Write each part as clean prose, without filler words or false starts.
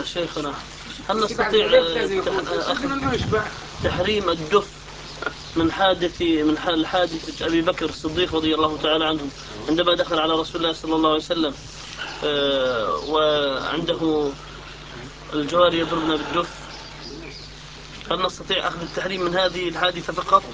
شيخنا، هل نستطيع أخذ تحريم الدف من حادثة أبي بكر الصديق رضي الله تعالى عنه عندما دخل على رسول الله صلى الله عليه وسلم وعنده الجواري يضربن بالدف؟ هل نستطيع أخذ التحريم من هذه الحادثة فقط؟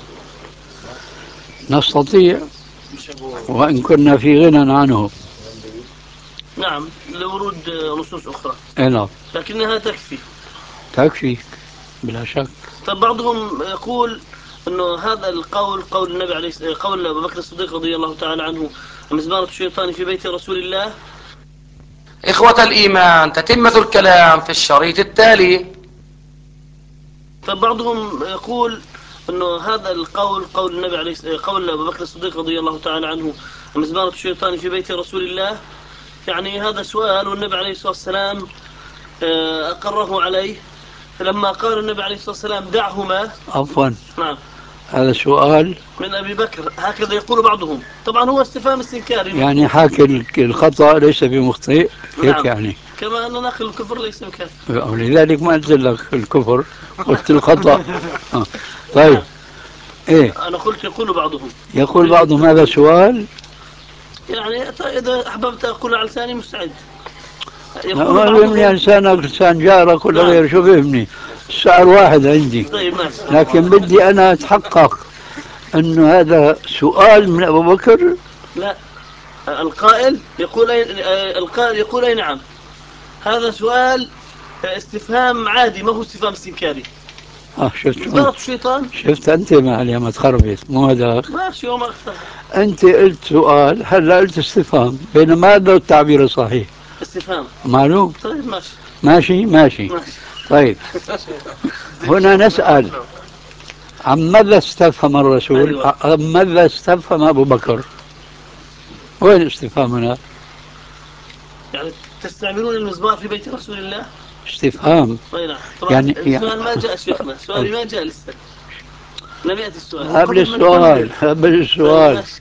نستطيع، وإن كنا في غنى عنه. نعم، لورود نصوص أخرى. نعم، لكنها تكفي. تكفي بلا شك. فبعضهم يقول أنه هذا القول قول النبي عليه قول أبو بكر الصديق رضي الله تعالى عنه: مزمارة الشيطان في بيت رسول الله. إخوة الإيمان، تتمة الكلام في الشريط التالي. فبعضهم يقول أنه هذا القول قول النبي عليه قول أبو بكر الصديق رضي الله تعالى عنه: مزمارة الشيطان في بيت رسول الله. يعني هذا سؤال، والنبي عليه الصلاة والسلام أقره عليه. فلما قال النبي عليه الصلاة والسلام: دعهما. عفوا، نعم، هذا سؤال من أبي بكر، هكذا يقول بعضهم. طبعا هو استفهام استنكاري. يعني حاكي الخطأ ليس بمخطئ، هيك نعم. يعني. كما أن ناقل الكفر ليس بكافر. ولذلك ما قلت لك الكفر، قلت الخطأ. طيب. نعم. ايه، أنا قلت يقول بعضهم. يقول بعضهم هذا سؤال. يعني إذا أحببت أقول على لساني مستعد. يقول ما بيهمني بعضهم. لسانك لسان جارك ولا نعم. غير، شو بيهمني؟ السؤال واحد عندي. طيب ماشي. لكن بدي أنا أتحقق أنه هذا سؤال من أبو بكر. لا، القائل يقول أي نعم. هذا سؤال استفهام عادي، ما هو استفهام استنكاري. شفت مزبرة الشيطان. شفت أنت معلي ما تخربط، مو هذا. ماشي، وما أختار. أنت قلت سؤال، هلا قلت استفهام، بينما هذا التعبير الصحيح استفهام. معلوم. طيب ماشي. ماشي ماشي. ماشي. طيب، هنا نسأل: عن ماذا استفهم الرسول؟ أيوة. عن ماذا استفهم أبو بكر؟ وين استفهامنا؟ يعني تستعملون المزمار في بيت رسول الله؟ استفهام أي نعم. طبعا يعني السؤال ما جاء شيخنا، سؤالي ما جاء لسه، لم يأتي السؤال. قبل السؤال. طيب ماشي.